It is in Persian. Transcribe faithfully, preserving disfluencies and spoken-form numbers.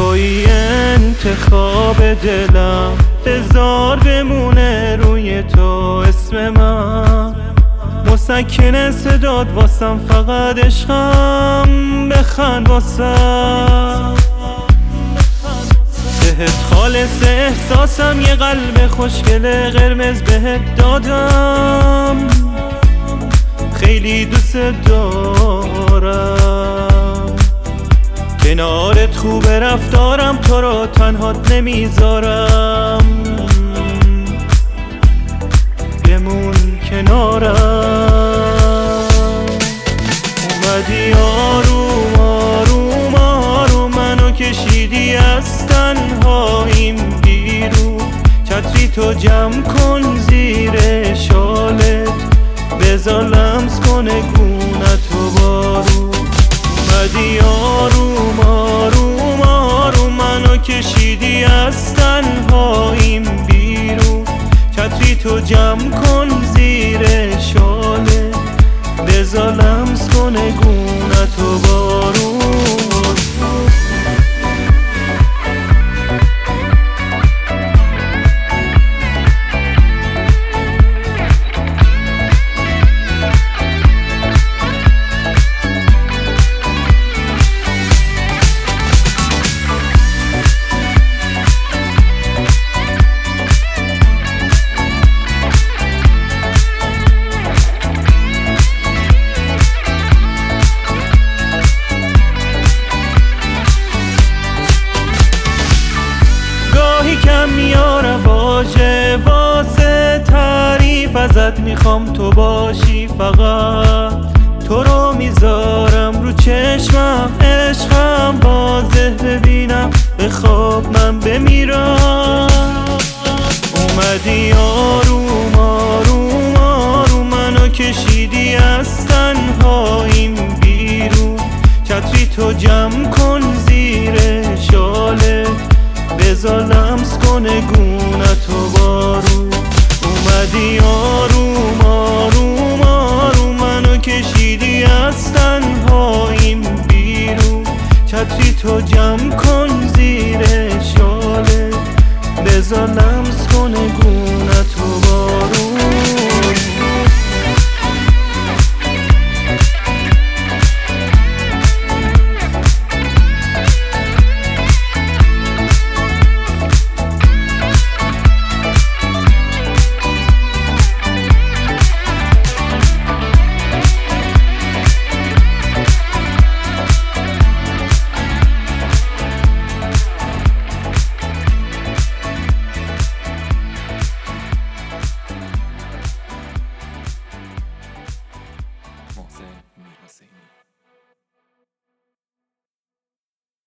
توی انتخاب دلم، بذار بمونه روی تو اسم من. مسکن صداد واسم فقط عشقم، بخند واسم. بهت خالص احساسم، یه قلب خوشگل قرمز بهت دادم. خیلی دوست دارم، کنارت خوبه رفتارم، تو رو تنهات نمیذارم. بمون کنارم. اومدی آروم آروم آروم منو کشیدی از تنهاییم بیرون. چتری تو جمع کن زیر شالت، بذار لمس کنه گونت و بارون. اومدی آروم آروم آروم منو کشیدی از تنهاییم بیرون. چتری تو جمع کن زیر شاله، بذار لمس کنه گونت و بارون. کم میاره واژه واسه تعریف ازت، میخوام تو باشی فقط. تو رو میذارم رو چشمم، عشقم واضح ببینم، به خواب من بمیرم. اومدی آروم آروم آروم منو کشیدی از تنهاییم بیرون. چتری تو جمع کن زیر شاله، بذار لمس کنه گونت و بارون. اومدی آروم آروم آروم منو کشیدی از تنهاییم بیرون. چتری تو جمع کن زیر شاله، بذار لمس کنه گونت و بارون. محسن میرحسینی